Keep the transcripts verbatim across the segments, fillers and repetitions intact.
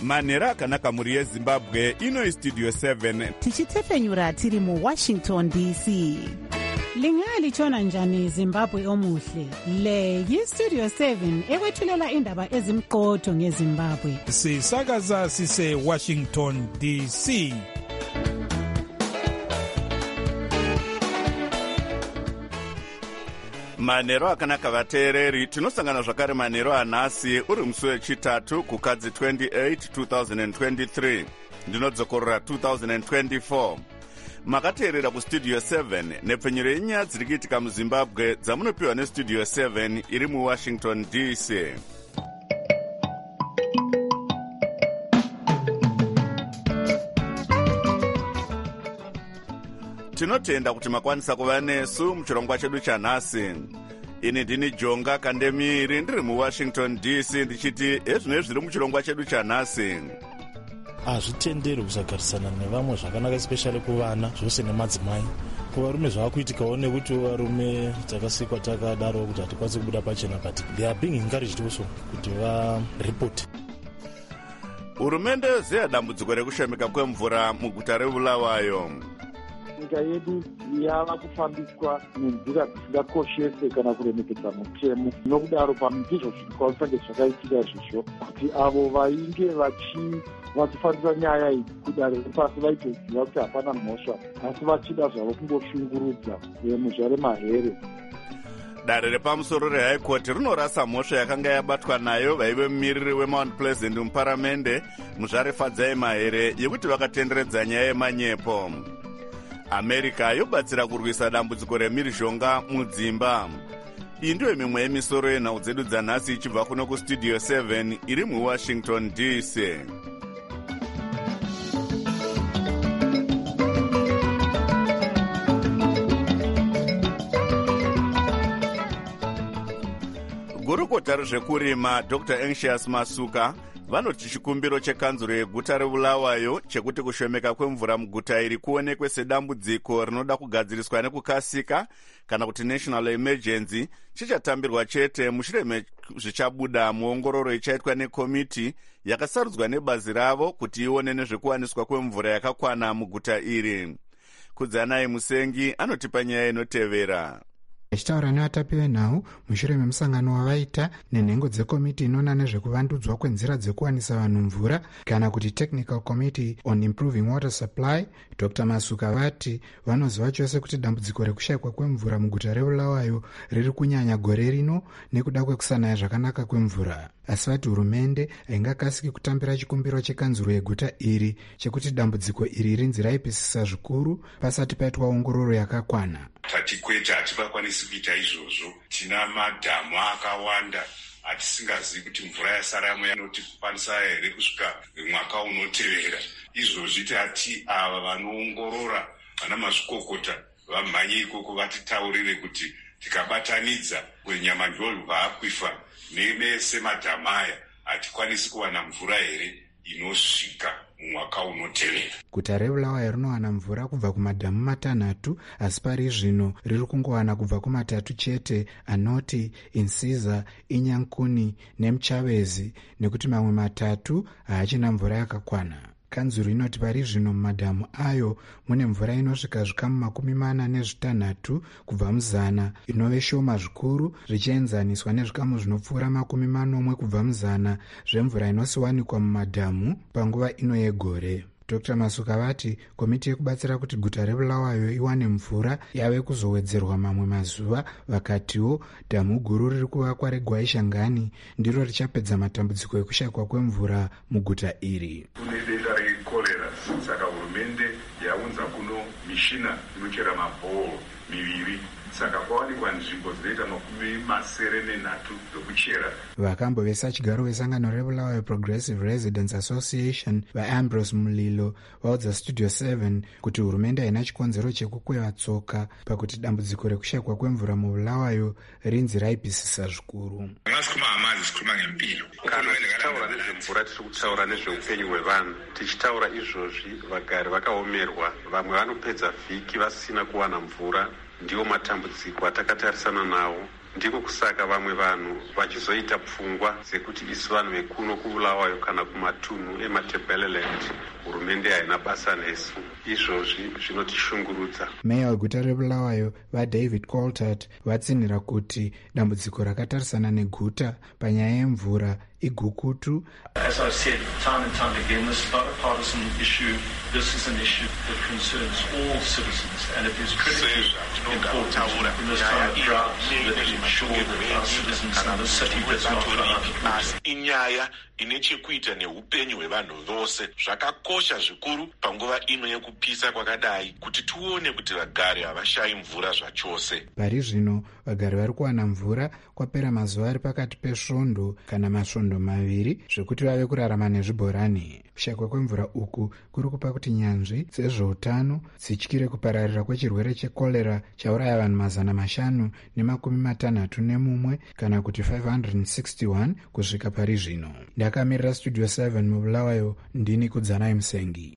manhero akanaka mhuri yezimbabwe. Ino istudio seven tichitefenyura tiri muwashington D C. Lingalitshona njani Zimbabwe omuhle? Le yistudio seven ekwethulela indaba ezimqotho ngeZimbabwe. Sisakaza sise Washington D C. manhero akanaka vateereri. Tinosangana zvakare manhero anhasi uri musi wechitatu kukadzi twenty-eight twenty twenty-three ndinodzokorora twenty twenty-four. Makateerera kustudio seven nepfenyuro yenyaya dziri kuitika muzimbabwe dzamunopiwa nestudio seven iri muwashington D C. Tinotenda kuti makwanisa kuva nesu muchirongwa chedu chanhasi. Ini ndini Jonga Kandemiri ndiri muwashington D C ndichiti ezvino zviri muchirongwa chedu chanhasi. Hazvitenderi kusagarisana nevamwe zvakanaka, especially kuvana, zvose nemadzimai. Kuvarume zvavakuitikawo nekuti varume takasikwa takadaro kuti hatikwanisi kubuda pachena, but they are being encouraged also kuti varipoti. Hurumende yozeya dambudziko rekushomeka kwemvura muguta reBulawayo. Nyika yedu yava kufambiswa nenzira dzisingakoshese kana kuremekedza mutemo. Nokudaro pamizvo zvinokwanisa zvakaitika izvozvo kuti avo vainge vachi vachifambisa nyaya iyi kudare repasi vaitoziva kuti hapana mhosva, asi vachida zvavo kungoshungurudza muzvare mahere. Dare repamusoro reHigh Court rinorasa mhosva yakanga yabatwa nayo vaive mumiriri weMount Pleasant muparamende muzvare Fadzai Mahere yekuti vakatenderedza nyaya yemanyepo. America yobatsira kurwisa dambudziko remhirizhonga mudzimba. Iyi ndiyo mimwe yemisoro yenhau dzedu dzanhasi ichibva kuno kustudio seven iri muwashington D C. Gurukota rezvekurima Doctor Anxious Masuka vanoti chikumbiro chekanzuro yeguta reBulawayo chekuti kushomeka kwemvura muguta iri kuonekwe sedambudziko rinoda kugadziriswa nekukasika kana kuti national emergency chichatambirwa chete mushure mezvichabuda muongororo ichaitwa nekomiti yakasarudzwa nebazi ravo kuti ione nezvekuwaniswa kwemvura yakakwana muguta iri. Kudzanai Musengi anotipa nyaya inotevera. Achitaura nevatapi venhau mushure memusangano wavaita nenhengo dzekomiti inoona nezvekuvandudzwa kwenzira dzekuwanisa vanhu mvura kana kuti Technical Committee on Improving Water Supply, Doctor Masuka vati vanoziva chose kuti dambudziko rekushayikwa kwemvura muguta reBulawayo riri kunyanya gore rino nekuda kwekusanaya zvakanaka kwemvura. Asi vati hurumende haingakasiki kutambira chikumbiro chekanzuro yeguta iri chekuti dambudziko iri rinzi raipisisa zvikuru pasati paitwa ongororo yakakwana. Tatikweta hatipakwanisi kuita izvozvo. Tina madhamu akawanda atisingazivi kuti mvura yasaramo yanotikwanisa here kusvika mwaka unotevera. Izvozvi tati ava vanoongorora vana mazvikokota vamhanye ikoko vatitaurire kuti tikabatanidza kwenyama ndolva akwifa nemese madhamu aya hatikwanisi kuwana mvura here inosvika mwaka unotevera. Guta reBulawayo rinowana mvura kubva kumadhamu matanhatu, asi pari zvino riri kungowana kubva kumatatu chete, anoti Insiza, Inyankuni neMuchavezi, nekuti mamwe matatu haachina mvura yakakwana. Kanzuro inoti pari zvino mumadhamu ayo mune mvura inosvika zvikamu makumi mana nezvitanhatu kubva muzana, inove shoma zvikuru zvichienzaniswa nezvikamu zvinopfuura makumi manomwe kubva muzana zvemvura inosiwanikwa mumadhamu panguva ino yegore. Doctor Masuka vati komiti yekubatsira kuti guta reBulawayo iwane mvura yave kuzowedzerwa mamwe mazuva, vakatiwo dhamu guru riri kuvakwa reGwaishangani ndiro richapedza matambudziko ekushayikwa kwemvura muguta iri. Kune denda rekorera, saka hurumende yaunza kuno mishina inochera mabhoro miviri. Saka kwawanikwa nzvimbo dzinoita makumi masere nenhatu dzokuchera. Vakambovesa chigaro vesangano reBulawayo Progressive Residents Association vaAmbrose Mulilo vaudza Studio seven kuti hurumende haina chikonzero chekukweva tsoka pakuti dambudziko rekushayikwa kwemvura muBulawayo rinzi raipisisa zvikuru. Kana tichitaura nezvemvura tiri kutaura nezveupenyu hwevanhu. Tichitaura izvozvi vagari vakaomerwa, vamwe vanopedza vhiki vasina kuwana mvura. Ndiwo matambudziko atakatarisana nawo ndiko kusaka vamwe vanhu vachizoita pfungwa dzekuti isu vanhu vekuno kubulawayo kana kumatunhu ematebeleland hurumende haina basa nesu. Izvozvi zvinotishungurudza. meya weguta rebulawayo vadavid coltart vatsinhira kuti dambudziko rakatarisana neguta panyaya yemvura igukutu. As I said time and time again, this is not a partisan issue. This is an issue that concerns all citizens, and it is critically important in this time of drought that we ensure that our citizens in the city does not run. Inyaya ine chekuita neupenyu hwevanhu vose. Zvakakosha zvikuru panguva ino yekupisa kwakadai kuti tuone kuti vagari havashayi mvura zvachose. Pari zvino vagari vari kuwana mvura kwapera mazuva ari pakati pesvondo kana masvondo maviri zvekuti vave kurarama nezvibhorani. Kushakwa kwemvura uku kuri kupa kuti nyanzvi dzezveutano dzityire kupararira kwechirwere chekorera chauraya vanhu mazana mashanu nemakumi matanhatu nemumwe kana kuti five hundred sixty-one kusvika pari zvino. Ndakamirira studio seven mubulawayo, ndini Kudzanai Musengi.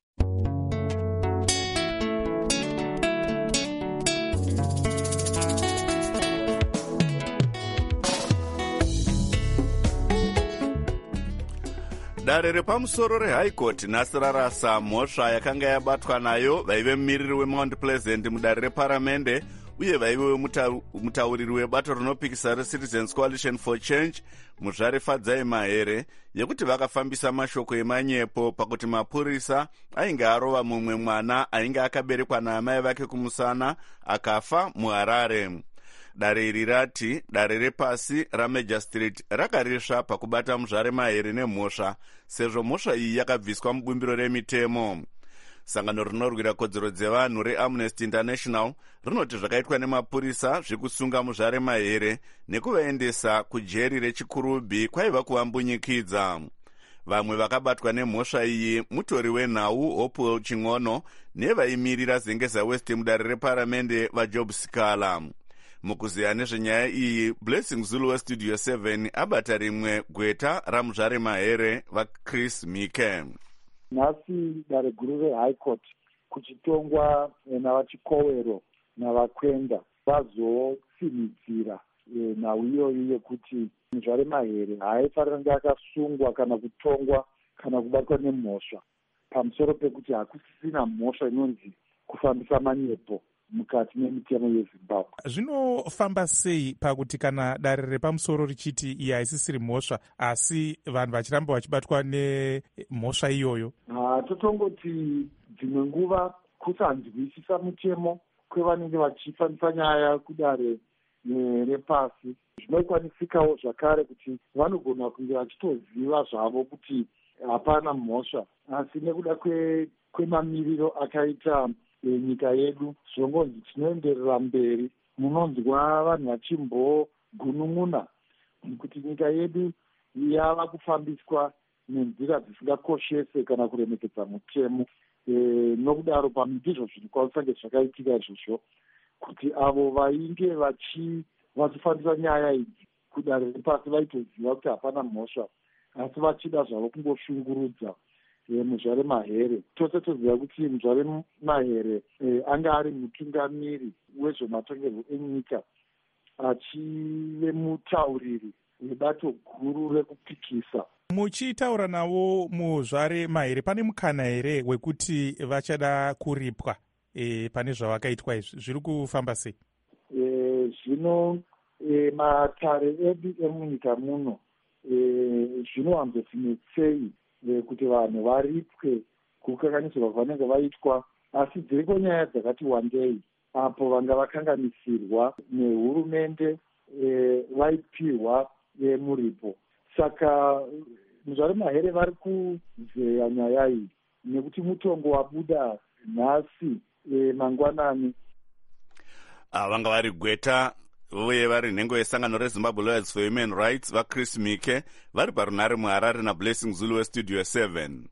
Dare repamusoro rehigh court nhasi rarasa mhosva yakanga yabatwa nayo vaive mumiriri weMount Pleasant mudare reparamende uye vaive mutauriri webato rinopikisa reCitizens Coalition for Change Muzvare Fadzai Mahere yekuti vakafambisa mashoko emanyepo pakuti mapurisa ainge arova mumwe mwana ainge akaberekwa naamai vake kumusana akafa muHarare. Dare iri rati dare repasi raMajor Street rakarisva pakubata Muzvare Mahere nemhosva sezvo mhosva iyi yakabviswa mubumbiro remitemo. Sangano rinorwira kodzero dzevanhu reAmnesty International rinoti zvakaitwa nemapurisa zvekusunga Muzvare Mahere nekuvaendesa kujeri reChikurubi kwaiva kuvambunyikidza. Vamwe vakabatwa nemhosva iyi mutori wenhau Hopewell Ching'ono nevaimirira Zengeza West mudare reparamende vaJob Sikala. Mukuziya nezvenyaya iyi, Blessing Zulu weStudio seven abata rimwe gweta raMuzvare Mahere vaChris Mike. Nhasi dare guru reHigh Court kuchitongwa navachikowero navakwenda vazosimidzira nhau iyoyi yekuti Muzvare Mahere haaifanira kunge akasungwa kana kutongwa kana kubatwa nemhosva pamusoro pekuti hakusisina mhosva inonzi kufambisa manyepo mukati memitemo yeZimbabwe. Zvinofamba sei pakuti kana dare repamusoro richiti iyi haisisiri mhosva asi vanhu vachiramba vachibatwa nemhosva iyoyo? Ah, totongoti dzimwe nguva kusanzwisisa mutemo kwevanenge vachifambisa nyaya kudare repasi zvinokwanisikawo zvakare kuti vanogona kunge vachitoziva zvavo kuti hapana mhosva, asi nekuda kwemamiriro akaita nyika yedu zvongonzi tinoenderera mberi munonzwa vanhu vachimbogunun'una kuti nyika yedu yava kufambiswa nenzira dzisingakoshese kana kuremekedza mutemo. E, nokudaro pamindizvo zvinokwanisa zvakaitika izvozvo kuti avo vainge vachifambisa nyaya idzi kudare repasi vaitoziva kuti hapana mhosva asi vachida zvavo kungoshungurudza Muzvare Mahere. Tose toziva kuti Muzvare Mahere e, anga ari mutungamiri wezvematongerwo enyika achive mutauriri webato guru rekupikisa. Muchitaura navo Muzvare Mahere pane mukana here wekuti vachada kuripwa e, pane zvavakaitwa izvi zviri kufamba sei? E, zvino e, matare edu emunyika muno e, zvinowanzotinetsei kuti vanhu varipwe kukanganisirwa vanenge vaitwa, asi dziriko nyaya dzakati wandei apo vanga vakanganisirwa nehurumende e, vaipihwa e, muripo. Saka Muzvare Mahere vari kuzeya nyaya iyi nekuti mutongo wabuda nhasi e, mangwanani. Vanga vari gweta uye vari nhengo yesangano reZimbabwe Lawyers for Human Rights vaChris Mike vari parunare muHarare naBlessing Zulu weStudio seven.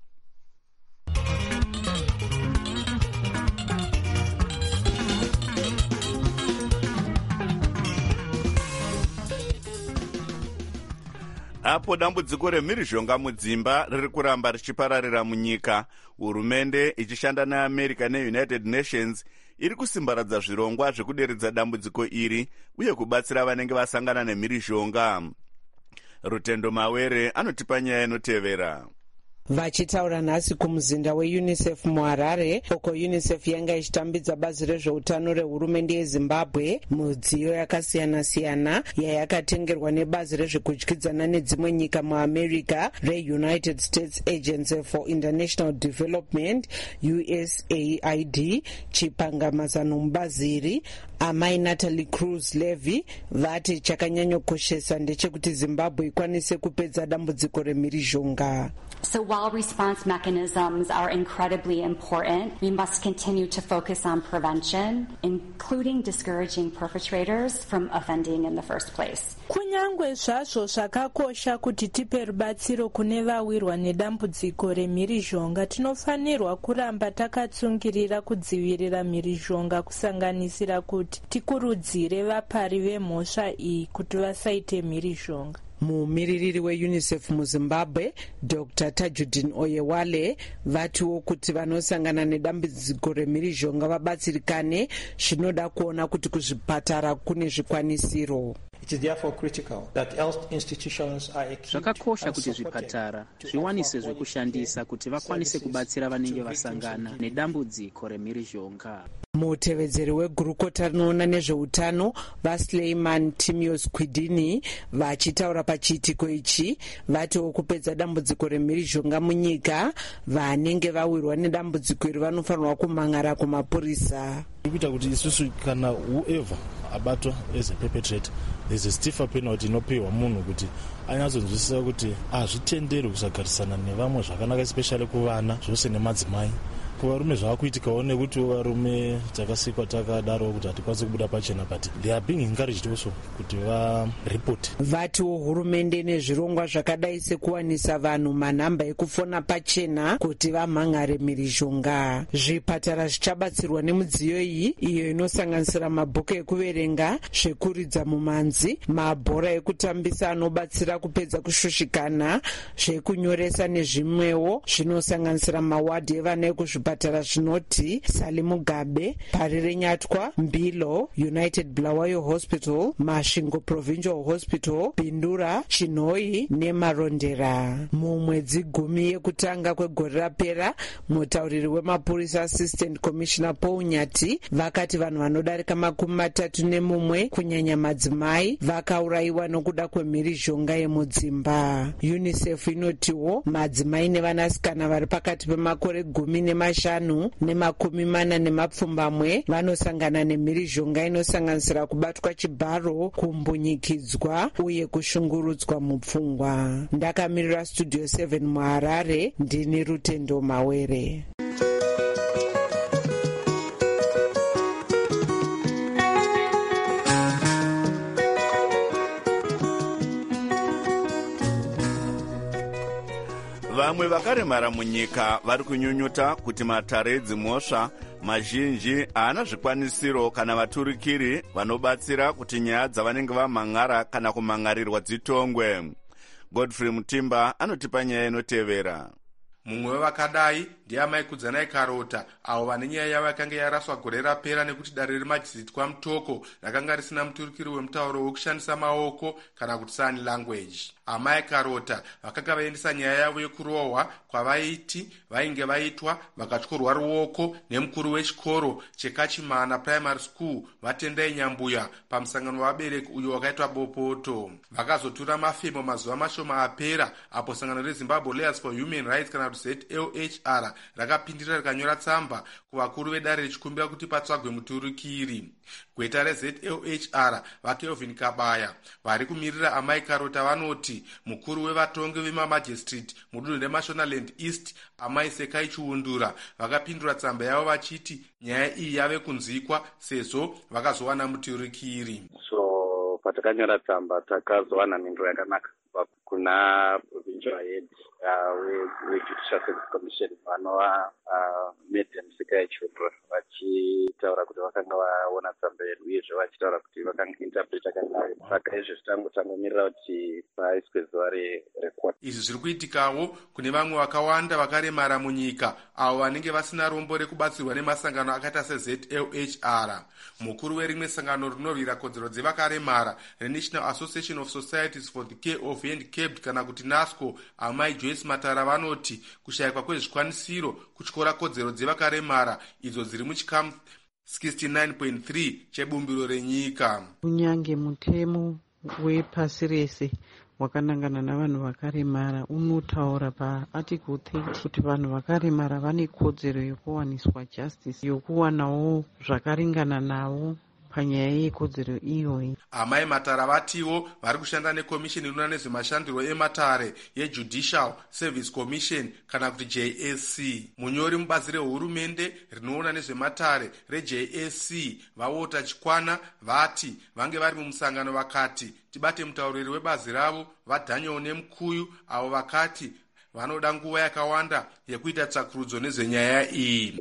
Apo dambudziko remhirizhonga mudzimba riri kuramba richipararira munyika, hurumende ichishanda neAmerica neUnited Nations iri kusimbaradza zvirongwa zvekuderedza dambudziko iri uye kubatsira vanenge vasangana nemhirizhonga. Rutendo Mawere anotipa nyaya inotevera. Vachitaura nhasi kumuzinda weUNICEF muHarare, uko UNICEF yanga ichitambidza bazi rezveutano rehurumende yeZimbabwe mudziyo yakasiyana-siyana yayakatengerwa nebazi rezvekudyidzana nedzimwe nyika muAmerica reUnited States Agency for International Development U S A I D. Chipangamazano mubazi iri amai Natalie Cruz Levy vati chakanyanyokoshesa ndechekuti Zimbabwe ikwanise kupedza dambudziko remhirizhonga. So while response mechanisms are incredibly important, we must continue to focus on prevention, including discouraging perpetrators from offending in the first place. Kunyangwe zvazvo zvakakosha kuti tipe rubatsiro kune vawirwa nedambudziko remhirizhonga, tinofanirwa kuramba takatsungirira kudzivirira mhirizhonga, kusanganisira kuti tikurudzire vapari vemhosva iyi kuti vasaite mhirizhonga. Mumiririri weUNICEF muZimbabwe Doctor Tajudeen Oyewale vatiwo kuti vanosangana nedambudziko remhirizhonga vabatsirikane, zvinoda kuona kuti kuzvipatara kune zvikwanisiro. Zvakakosha kuti zvipatara zviwanise zvekushandisa kuti vakwanise kubatsira vanenge vasangana nedambudziko remhirizhonga. Mutevedzeri wegurukota rinoona nezveutano vaSleiman Timios Kwidini vachitaura pachiitiko ichi vatiwo kupedza dambudziko remhirizhonga munyika, vanenge vawirwa nedambudziko iri vanofanirwa kumhangara kumapurisa. Kuita kuti isusu kana whoever abatwa as a perpetrator, there's a stiffer penalty inopiwa munhu kuti anyatsonzwisisa kuti hazvitenderi kusagarisana nevamwe zvakanaka, especially kuvana, zvose nemadzimai. Kuvarume zvavakuitikawo nekuti varume takasikwa takadaro kuti hatikwanisi kubuda pachena, but they are being encouraged also kuti varipoti. Vatiwo hurumende nezvirongwa zvakadai sekuwanisa vanhu manhamba ekufona pachena kuti vamhangare mhirizhonga. Zvipatara zvichabatsirwa nemudziyo iyi, iyo inosanganisira mabhuku ekuverenga, zvekuridza mumanzi, mabhora ekutambisa anobatsira kupedza kushushikana, zvekunyoresa nezvimwewo zvinosanganisira mawadhi evana ekuzvipatara zvinoti Sally Mugabe, Parire Nyatwa, Mbilo, United Bulawayo Hospital, Masvingo Provincial Hospital, Bindura, Chinhoyi neMarondera. Mumwedzi gumi yekutanga kwegore rapera, mutauriri wemapurisa Assistant Commissioner Paul Nyati vakati vanhu vanodarika makumi matatu nemumwe kunyanya madzimai vakaurayiwa nokuda kwemhirizhonga yemudzimba. UNICEF inotiwo madzimai nevanasikana vari pakati pemakore gumi nemashanu nemakumi mana nemapfumbamwe vanosangana nemhirizhonga inosanganisira kubatwa chibharo, kumbunyikidzwa uye kushungurudzwa mupfungwa. Ndakamirira Studio seven muHarare, ndini Rutendo Mawere. Vamwe vakaremara munyika vari kunyunyuta kuti matare edzimhosva mazhinji haana zvikwanisiro kana vaturikiri vanobatsira kuti nyaya dzavanenge vamhangara kana kumhangarirwa dzitongwe. Godfrey Mutimba anotipa nyaya inotevera. Mumwe wevakadai ndiamai Kudzanai Karota, avo vane nyaya yavo yakanga yaraswa gore rapera nekuti dare remajisiti kwaMutoko rakanga risina muturukiri wemutauro wekushandisa maoko kana kuti sign language. Amai Karota vakanga vaendesa nyaya yavo yekurohwa kwavaiti vainge vaitwa vakatyorwa ruoko nemukuru wechikoro cheKachimana Primary School Vatendai Nyambuya pamusangano wavabereki uyo wakaitwa Bopoto. Vakazotura mafemo mazuva mashoma apera apo sangano reZimbabwe Lawyers for Human Rights kana kuti Z L H R rakapindira rikanyora tsamba kuvakuru vedare richikumbira kuti patsvagwe muturukiri. Gweta reZ L H R vaKelvin Kabaya vari kumirira amai Karota vanoti mukuru wevatongi vemamajistrate mudunhu reMashonaland East amai Sekai Chiundura vakapindura tsamba yavo vachiti nyaya iyi yave kunzikwa sezvo vakazowana muturukiri. So patakanyora tsamba takazowana mhinduro yakanaka kuna provincial head wejudicial service commission vanova madam Sikai Chudro vachitaura kuti vakanga vaona tsamba yedu uyezve vachitaura kuti vakainterpreta kanayo saka izvi zvitangomirira kuti paiswe zuva recourt. Izvi zviri kuitikawo kune vamwe vakawanda vakaremara munyika avo vanenge vasina rombo rekubatsirwa nemasangano akaita se-Z L H R. Mukuru werimwe sangano rinorwira kodzero dzevakaremara reNational Association of Societies for the Care of Handicapped kana kuti NASCO, amai Joyce Matara vanoti kushayikwa kwezvikwanisiro kutyora kodzero dzevakaremara idzo dziri muchikamu sixty-nine point three chebumbiro renyika. Kunyange mutemo wepasi rese wakanangana navanhu vakaremara unotaura paarticle thirty kuti vanhu vakaremara vane kodzero yokuwaniswa justice, yokuwanawo zvakaringana navo panyaya yekodzero iyoyi. Amai Matara vatiwo vari kushanda nekomishini inoona nezvemashandiro ematare yeJudicial Service Commission kana kuti J S C. Munyori mubazi rehurumende rinoona nezvematare reJ S C Vaota Chikwana vati vange vari mumusangano vakati tibate mutauriri webazi ravo vaDaniel Nemukuyu avo vakati vanoda nguva yakawanda yekuita tsvakurudzo nezvenyaya iyi.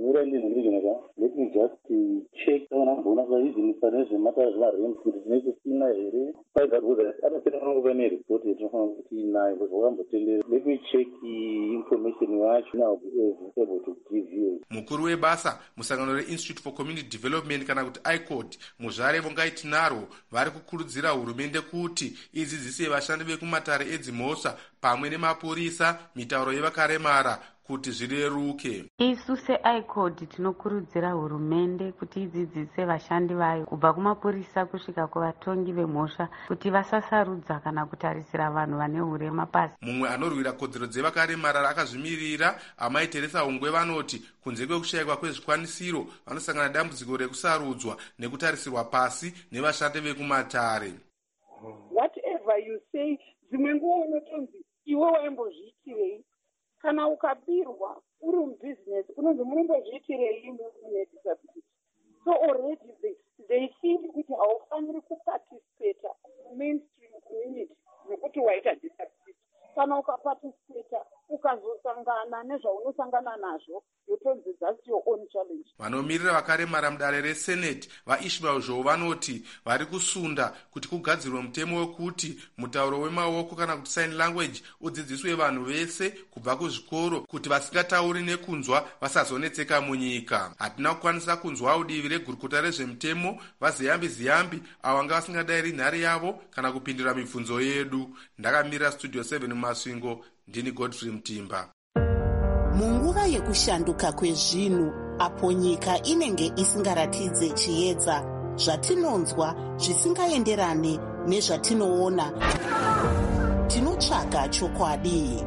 Let me just check on one of the reasons for this matter is not really to make it seem like I got with it. I don't think I'm going to report it from nine was one, but let me check the information watch now be able to give you. Mukuru webasa musangano re-Institute for Community Development kana kuti I C O D muzvare vongaiti naro vari kukurudzira hurumende kuti idzidzise vashandi vekumatare edzimhosva pamwe nemapurisa mitauro yevakaremara kuti zvireruke. Isu se-I C O D tinokurudzira hurumende kuti idzidzise vashandi vayo kubva kumapurisa kusvika kuvatongi vemhosva kuti vasasarudza kana kutarisira vanhu vane urema pasi. Mumwe anorwira kodzero dzevakaremara akazvimirira amai Teresa Ungwe vanoti kunze kwekushayikwa kwezvikwanisiro vanosangana dambudziko rekusarudzwa nekutarisirwa pasi nevashandi vekumatare. Whatever you say, dzimwe nguva unotonzi iwe waimbozviitirei kana ukabirwa uri mubusiness unonzi munombozviitirei mune disability. So already they, they think kuti haufaniri kuparticipata mainstream community nekuti waita disability. Kana ukaparticipata ukazosangana nezvaunosangana nazvo yotonzi that's your own challenge. Vanomirira vakaremara mudare reSenate vaIshmael Zhou vanoti vari kusunda kuti kugadzirwe mutemo wekuti mutauro wemaoko kana kuti sign language udzidziswe vanhu vese kubva kuzvikoro kuti vasingatauri nekunzwa vasazonetseka munyika. Hatina kukwanisa kunzwa udivi regurukota rezvemutemo vaZiyambi Ziyambi avo vanga vasingadayiri nhare yavo kana kupindura mibvunzo yedu. Ndakamirira Studio seven mumasvingo, ndini Godfrey Mutimba. Munguva yekushanduka kwezvinhu apo nyika inenge isingaratidze chiedza zvatinonzwa zvisingaenderane nezvatinoona, tinotsvaga chokwadi.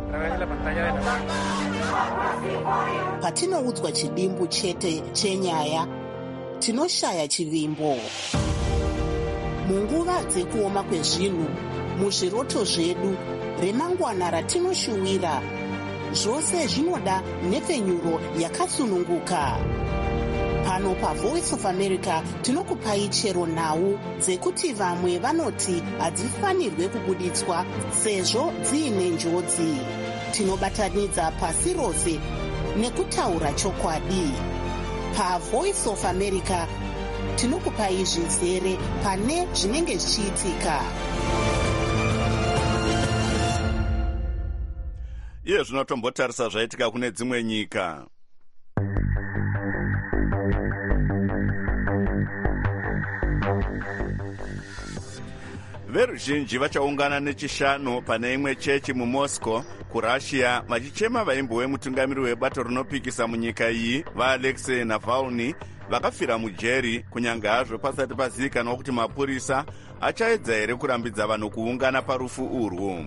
Patinoudzwa chidimbu chete chenyaya, tinoshaya chivimbo. Munguva dzekuoma kwezvinhu, muzviroto zvedu remangwana ratinoshuwira, zvose zvinoda nhepfenyuro yakasununguka. Pano paVoice of America tinokupai chero nhau dzekuti vamwe vanoti hadzifanirwe kubuditswa sezvo dziine njodzi. Tinobatanidza pasi rose nekutaura chokwadi. PaVoice of America tinokupai zvizere pane zvinenge zvichiitika. Iye zvinotombotarisa zvaitika kune dzimwe nyika. Veruzhinji vachaungana nechishanu pane imwe chechi muMoscow kuRussia vachichema vaimbo wemutungamiri webato rinopikisa munyika iyi vaAlexei Navalny vakafira mujeri kunyange hazvo pasati pazivikanwa kuti mapurisa achaedza here kurambidza vanhu kuungana parufu urwu.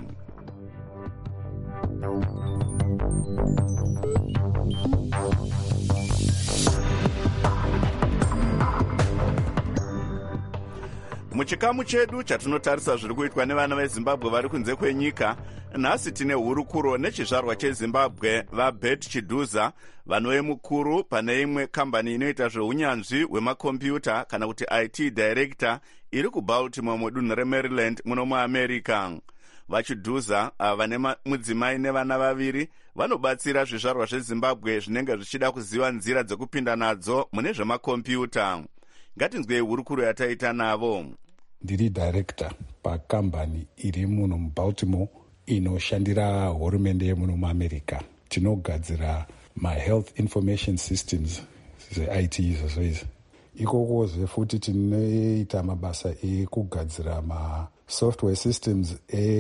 Muchikamu chedu chatinotarisa zviri kuitwa nevana veZimbabwe vari kunze kwenyika, nhasi tine hurukuro nechizvarwa cheZimbabwe vaBert Chiduza, vanove mukuru pane imwe kambani inoita zveunyanzvi hwemakombiyuta kana kuti I T director iri kuBaltimore mudunhu reMaryland muno muAmerica. vachidhuza vane mudzimai nevana vaviri vanobatsira zvizvarwa zvezimbabwe zvinenge zvichida kuziva nzira dzekupinda nadzo mune zvemakombiyuta. Ngatinzwei hurukuro yataita navo. Ndiri director pakambani iri muno mubaltimore inoshandira hurumende yemuno muamerica. Tinogadzira mahealth information systems ze-I T izvozvo izvi. Ikoko zvefuti tinoita mabasa ekugadzira ma-software systems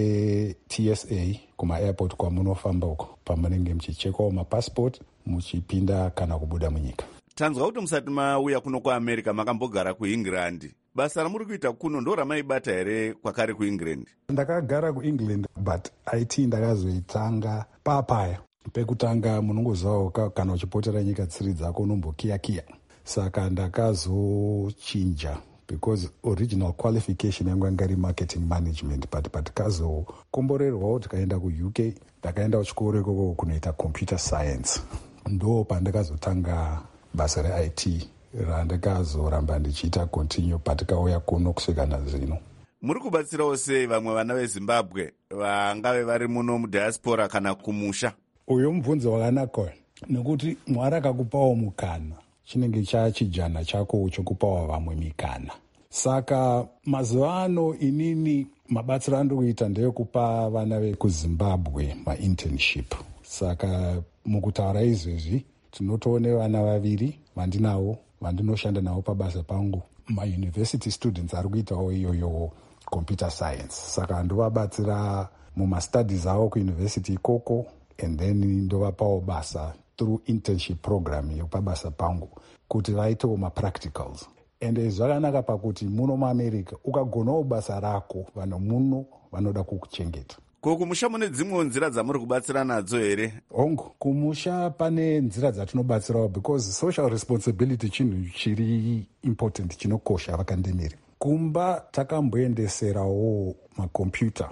e-T S A kuma-airport kwamunofamba uko pamunenge muchichekwawo mapassport muchipinda kana kubuda munyika. Tanzwa kuti musati mauya kuno kuamerica makambogara kuengland. Basa ramuri kuita kuno ndo ramaibata here kwakare kuengland? Ndakagara kuengland but I T ndakazoitanga papaya. Pekutanga munongozivawo kana uchipotera nyika tsiri dzako unombokiya-kiya. Saka ndakazochinja because original qualification yangu yanga iri marketing management but patikazokomborerwawo tikaenda kuU K ndakaenda kuchikoro ikoko kunoita computer science. Ndo pandakazotanga basa re-I T randakazoramba ndichiita continue patikauya kuno kusvika nazvino. Muri kubatsirawo sei vamwe vana vezimbabwe vangave vari muno mudiaspora kana kumusha? Uyo mubvunzo wakanaka nekuti Mwari akakupawo mukana chinenge chachijana chako chokupawo vamwe mikana. Saka mazuva ano inini mabatsiro andikuita ndeyekupa vana vekuzimbabwe mainternship. Saka mukutaura izvezvi tinotoone vana vaviri vandinawo vandinoshanda navo pabasa pangu mauniversity students ari kuitawo iyoyo computer science. Saka ndovabatsira mumastudies avo kuuniversity ikoko and then ndovapawo basa through internship program yepabasa pangu kuti vaitewo mapracticals. And zvakanaka pakuti muno muamerica ukagonawo basa rako vanhu muno vanoda kukuchengeta. Ko kumusha mune dzimwewo nzira dzamuri kubatsira nadzo here? Hongu, kumusha pane nzira dzatinobatsirawo because social responsibility chinhu chiri important chinokosha vakandemiri. Kumba takamboendeserawo makombiyuta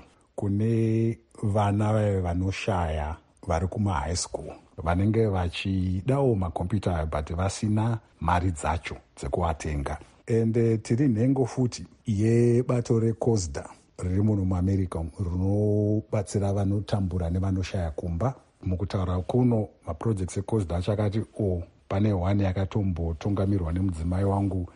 kune vana vaya vanoshaya vari kuma-high school vanenge vachidawo makombiyuta ayo but vasina mari dzacho dzekuatenga. Ende tiri nhengo futi yebato recosda riri muno muamerica rinobatsira vanotambura nevanoshaya kumba. Mukutaura kuno maprojects ecosda achakati o pane one yakatombotungamirwa nemudzimai wangu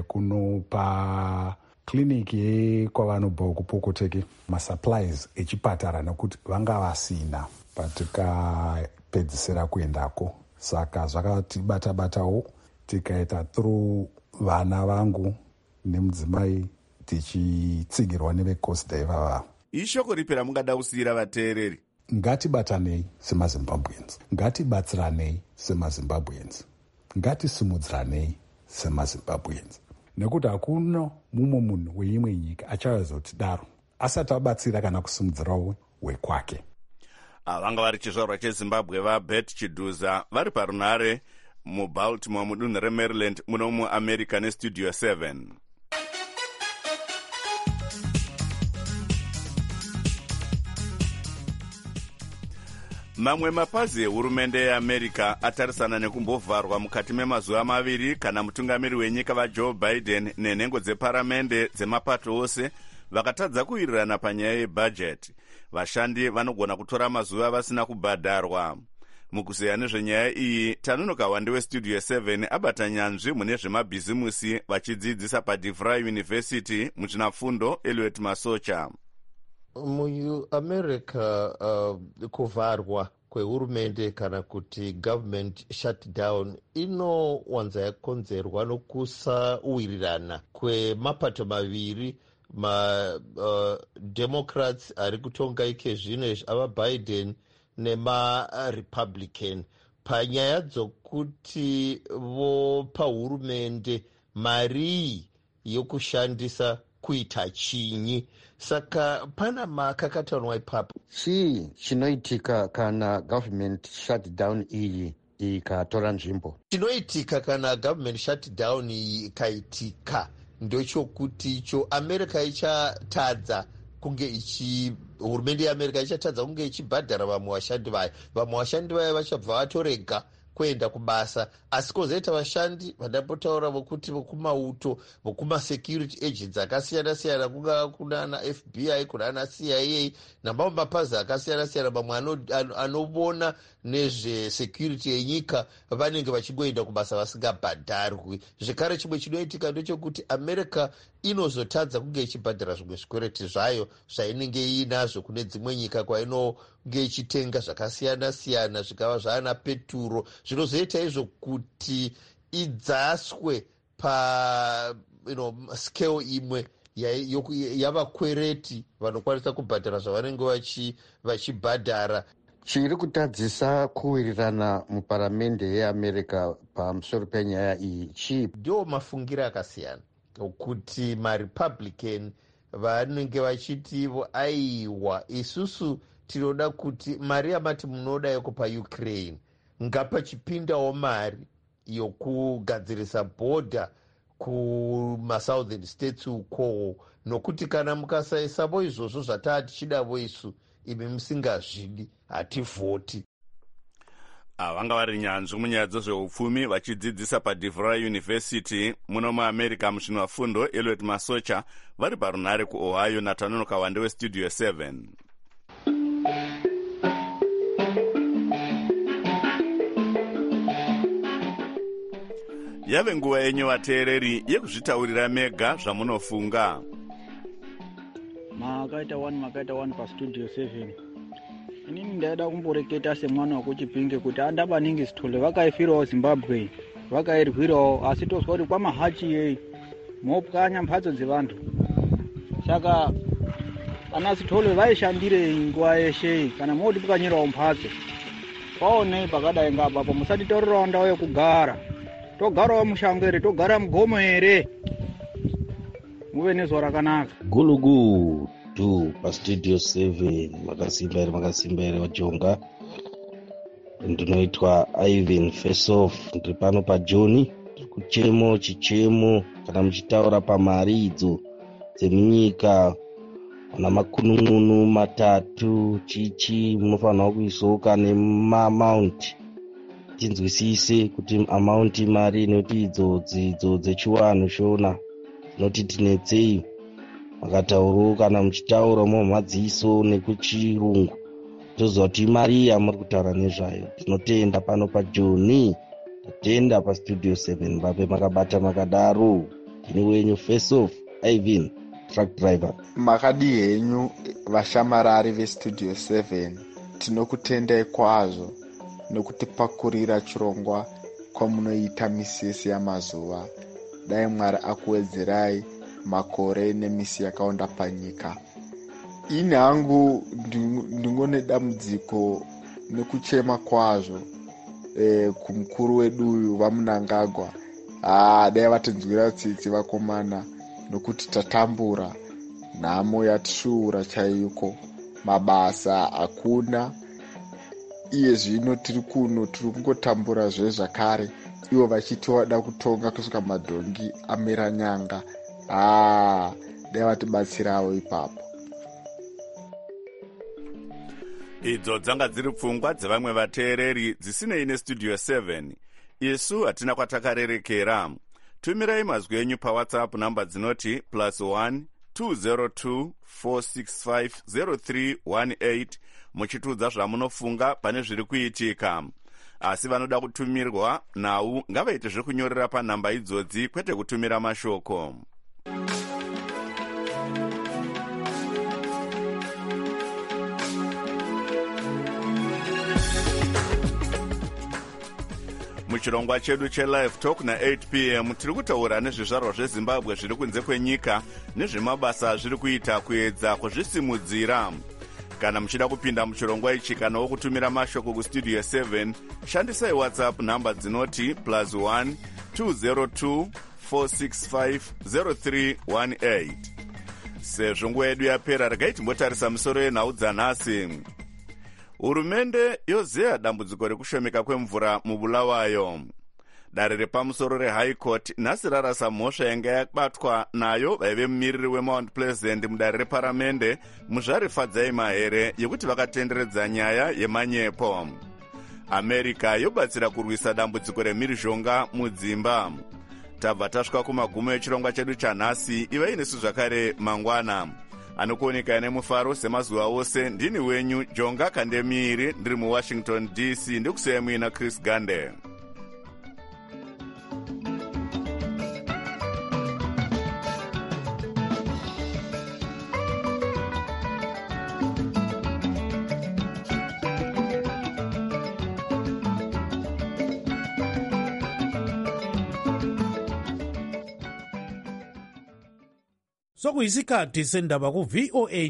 yekunopa kliniki yekwavanobva kupokoteke masupplies echipatara nekuti vanga vasina patikapedzisira kuendako. Saka zvakatibata-batawo tikaita through vana vangu nemudzimai tichitsigirwa nevecosda ivava. Ishoko ripi ramungada kusiyira vateereri? Ngatibatanei semazimbabweans, ngatibatsiranei semazimbabweans, ngatisimudziranei semazimbabweans. Nekuti hakuna mumwe munhu weimwe nyika achazoti daro asati abatsira kana kusimudzirawo wekwake. Vanga vari chizvarwa chezimbabwe vaBert Chidhuza vari parunhare mubaltimore mudunhu remaryland muno muamerica nestudio seven. Mamwe mapazi ehurumende yeAmerica atarisana nekumbovharwa mukati memazuva maviri kana mutungamiri wenyika vaJoe Biden nenhengo dzeparamende dzemapato ose vakatadza kuwirirana panyaya yebhajeti. Vashandi vanogona kutora mazuva vasina kubhadharwa. Mukuzeya nezvenyaya iyi tanonoka wande westudio seven abata nyanzvi mune zvemabhizimusi vachidzidzisa paDeVry University muchinafundo Eliot Masocha. MuAmerica uh, kuvharwa kwehurumende kana kuti government shutdown inowanza yakonzerwa nokusauwirirana kwemapato maviri ma-democrats uh, ari kutonga ike zvino avaBiden nemarepublican panyaya dzokuti vopa hurumende mari yokushandisa kuita chinyi. Saka pana makakatanwa ipapo. Chii chinoitika kana government shutdown iyi ikatora nzvimbo? Chinoitika kana government shutdown iyi ikaitika ndochokuti icho America ichatadza kunge ichi hurumende yeAmerica ichatadza kunge ichibhadhara vamwe vashandi vayo. Vamwe vashandi vayo vachabva vatorega kuenda kubasa, asi kwozoita vashandi vandambotaura vokuti vokumauto vokumasecurity agents akasiyana-siyana, kungava kunana F B I kunana C I A namamwe mapazi akasiyana-siyana, mamwe anovona nezvesecurity yenyika vanenge vachingoenda kubasa vasingabhadharwi. Zvekare chimwe chinoitika ndechekuti America inozotadza kunge ichibhadhara zvimwe zvikwereti zvayo zvainenge iinazvo kune dzimwe nyika kwainonge ichitenga zvakasiyana-siyana, zvikava zvaana peturo. Zvinozoita izvo kuti idzaswe pa you know, scale imwe yavakwereti vanokwanisa kubhadhara zvavanenge vachibhadhara. Chiri kutadzisa kuwirirana muparamende yeAmerica pamusoro penyaya iyi chii? Ndio mafungiro akasiyana, kuti maRepublican vanenge vachitivo aiwa isusu tinoda kuti mari yamati munoda yeko paUkraine ngapachipindawo mari yokugadzirisa bhodha kumasouthern states uko, nokuti kana mukasaisavo izvozvo zvataa tichidavo isu imi musingazvidi hativhoti. Vanga vari nyanzvi munyaya dzezveupfumi vachidzidzisa paDeVry University muno muamerica musvino fundo Eliot Masocha vari parunare kuOhio. Natanonoka wande westudio seven. Yave nguva yenyu vateereri yekuzvitaurira mega zvamunofunga. Makaita one makaita one pastudio seven. Inini ndaida kumboreketa semwana wekuchipinge kuti andabaningi Sithole vakaifirawo Zimbabwe, vakairwirawo, asi tozwa kuti kwamahachi yei mopwanya mhatso dzevantu. Saka ana Sithole vaishandirei nguva yeshe kana moti pukanyirawo mhatso kwaonei pakadai ngapapo, musatitaurirawo ndau yekugara, togarawo mushango ere, togara mugomo ere, muve nezuva rakanaka. Gulugu tu pastudio seven makasimba ere makasimba ere vajonga. Ndinoitwa Ivan Faceoff, ndiri pano paJoni. Kuchemo chichemo kana muchitaura pamari idzo dzemunyika ana makunun'unu matatu chichi munofanira kuisoka nemamount tinzwisise kuti amount mari inoti idzo dzidzo dzechiwanhu shona noti tinetsei. Makatauro kana muchitaura mumadziso nekuchirungu toziva kuti imari yamuri kutaura nezvayo. Tinotenda pano paJoni, tatenda pastudio seven vape makabata makadaro. Tini wenyu Faceoff Ivan truck driver. Makadi henyu vashamarari vestudio seven, tinokutendai kwazvo nokutipakurira chirongwa kwamunoita misisi yamazuva. Dai Mwari akuwedzerai makore nemisi yakaonda panyika. Ini hangu ndingone dambudziko nekuchema kwazvo e, kumukuru wedu uyu vaMnangagwa. Ah, dai vatinzwira tsitsi vakomana, nokuti tatambura nhamo yatishuura chaiko, mabasa hakuna. Iye zvino tiri kuno tiri kungotambura zve zvakare, ivo vachiti vada kutonga kusvika madhongi amera nyanga. Ah, dai vatibatsirawo ipapo. Idzo dzanga dziri pfungwa dzevamwe vateereri dzisinei nestudio seven. Isu hatina kwatakarerekera. Tumirai mazwi enyu paWhatsApp namba dzinoti plus one two zero two four six five zero three one eight muchitudza zvamunofunga pane zviri kuitika. Asi vanoda kutumirwa nau ngavaite zvekunyorera panhamba idzodzi kwete kutumira mashoko. Muchirongwa chedu chelive talk na eight p m tiri kutaura nezvizvarwa zveZimbabwe zviri kunze kwenyika nezvemabasa zviri kuita kuedza kuzvisimudzira. Kana muchida kupinda muchirongwa ichi kana wokutumira mashoko kustudio seven, shandisai WhatsApp namba dzinoti plus one two zero two four six five zero three one eight. Sezvo nguva yedu yapera, regai timbotarisa misoro yenhau dzanhasi. Hurumende yozeya dambudziko rekushomeka kwemvura muBulawayo. Dare repamusoro reHigh Court nhasi rarasa mhosva yanga yabatwa nayo vaive mumiriri weMount Pleasant mudare reparamende muzvare Fadzai Mahere yekuti vakatenderedza nyaya yemanyepo. america yobatsira kurwisa dambudziko remhirizhonga mudzimba. Tabva tasvika kumagumo echirongwa chedu chanhasi. ivai nesu zvakare mangwana. Anokuoneka nemufaro semazuva ose. Ndini wenyu Jonga Kandemiri, ndiri muWashington D C. Ndikusiyai muina Chris Gande. Sokuyisikhathi sendaba ku V O A